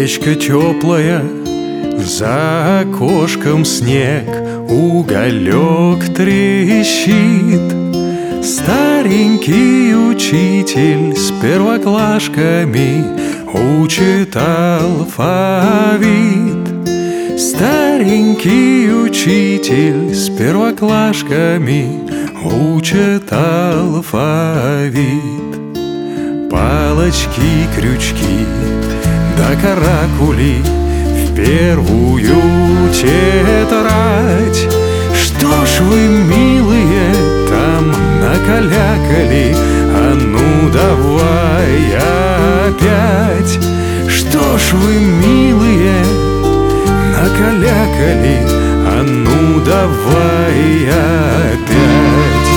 Печка теплая, за окошком снег, уголек трещит. Старенький учитель с первоклашками учит алфавит. Старенький учитель с первоклашками учит алфавит. Палочки, крючки да каракули в первую тетрадь. Что ж вы, милые, там накалякали? А ну давай опять. Что ж вы, милые, накалякали? А ну давай опять.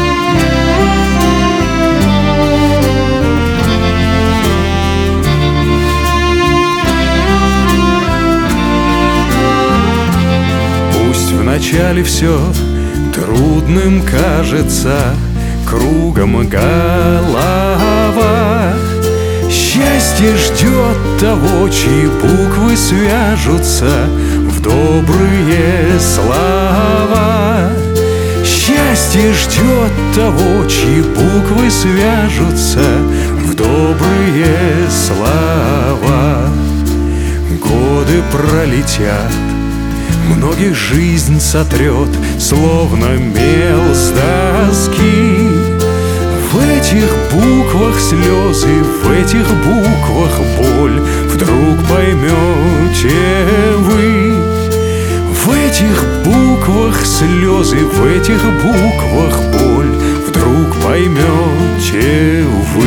Вначале все трудным кажется, кругом голова. Счастье ждет того, чьи буквы свяжутся в добрые слова. Счастье ждет того, чьи буквы свяжутся в добрые слова. Годы пролетят, многих жизнь сотрет, словно мел с доски. В этих буквах слезы, в этих буквах боль, вдруг поймете вы. В этих буквах слезы, в этих буквах боль, вдруг поймете вы.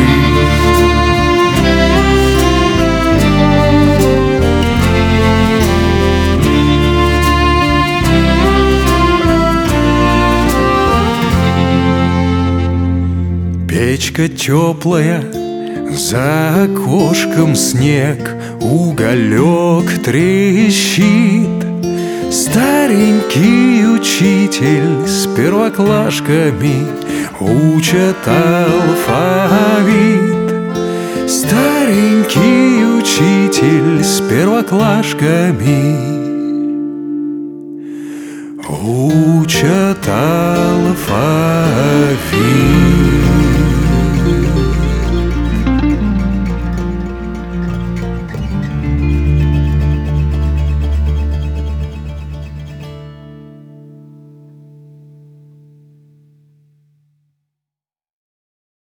Печка теплая, за окошком снег, уголек трещит. Старенький учитель с первоклашками учит алфавит. Старенький учитель с первоклашками учит алфавит.